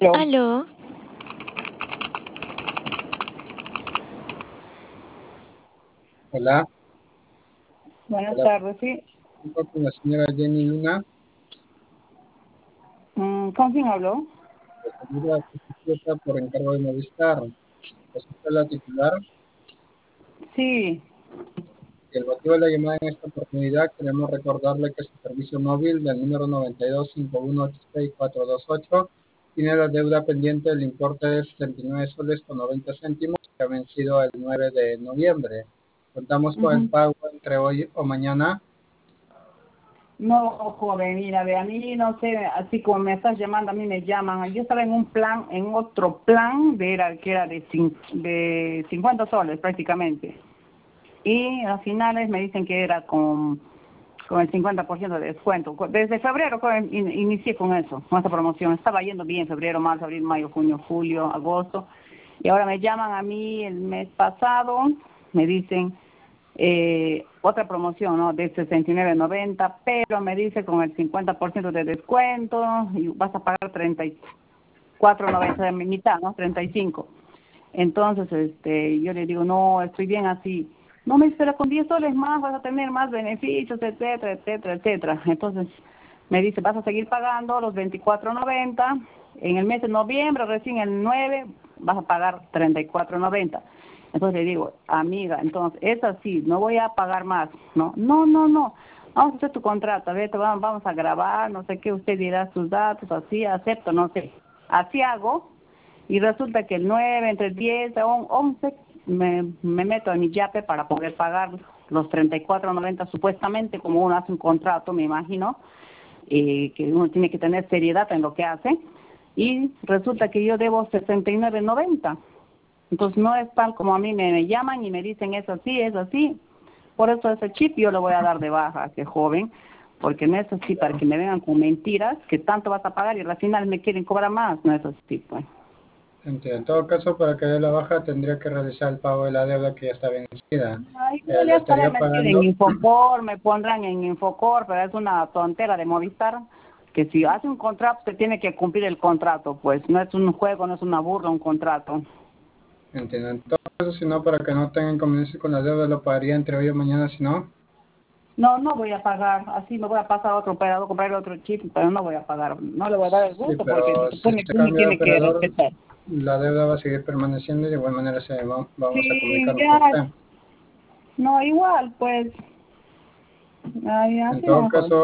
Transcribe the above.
Aló. Aló, Hola, Buenas hola, tardes, sí. con la señora Jenny Luna, ¿Con quién habló? recibida despierta por encargo de Movistar. Es usted la titular. Sí. Y el motivo de la llamada en esta oportunidad, queremos recordarle que su servicio móvil del número 9251866428 tiene la deuda pendiente del importe de 69 soles con 90 céntimos que ha vencido el 9 de noviembre. Contamos con el Ujú. pago entre hoy o mañana. No, joven, mira, a mí no sé, así como me estás llamando, a mí me llaman. Yo estaba en un plan, en otro plan, que era de 50 soles prácticamente. Y a finales me dicen que era con el 50% de descuento. Desde febrero inicié con eso, con esa promoción. Estaba yendo bien, febrero, marzo, abril, mayo, junio, julio, agosto. Y ahora me llaman a mí el mes pasado, me dicen otra promoción, ¿no? De 69.90, pero me dice con el 50% de descuento y vas a pagar 34.90 de mi mitad, ¿no? 35. Entonces, yo le digo, no, estoy bien así. No me espera, con 10 soles más vas a tener más beneficios, etcétera, etcétera, etcétera. Entonces, me dice, vas a seguir pagando los 24.90. En el mes de noviembre, recién el 9, vas a pagar 34.90. Entonces le digo, amiga, entonces, es así, no voy a pagar más, ¿no? No, no, no. Vamos a hacer tu contrato, a ver, vamos a grabar, no sé qué, usted dirá sus datos, así, acepto, no sé. Así hago, y resulta que el 9 entre el 10 a 11 me meto en mi yape para poder pagar los 34.90 supuestamente, como uno hace un contrato, me imagino, que uno tiene que tener seriedad en lo que hace, y resulta que yo debo 69.90. Entonces no es tal como a mí me llaman y me dicen es así, es así. Por eso ese chip yo lo voy a dar de baja a ese joven, porque no es así para que me vengan con mentiras, que tanto vas a pagar y al final me quieren cobrar más, no es así, pues. En todo caso, para que dé la baja, tendría que realizar el pago de la deuda que ya está vencida. Ay, yo ya Le estaré estaría metida en pagando. Infocor, me pondrán en Infocor, pero es una tontera de Movistar, que si hace un contrato, se tiene que cumplir el contrato, pues no es un juego, no es una burla, un contrato. Entiendo. En todo caso, si no, para que no tengan inconvenientes con la deuda, lo pagaría entre hoy o mañana, si no. No, no voy a pagar, así me voy a pasar a otro operador, comprar otro chip, pero no voy a pagar, no le voy a dar el Sí, gusto porque se pero si supone se que uno cambia de tiene que operador, respetar. la deuda va a seguir permaneciendo y de igual manera vamos a Sí, comunicarnos con ya, usted. no, igual, pues, ay, En así todo no, joven. caso,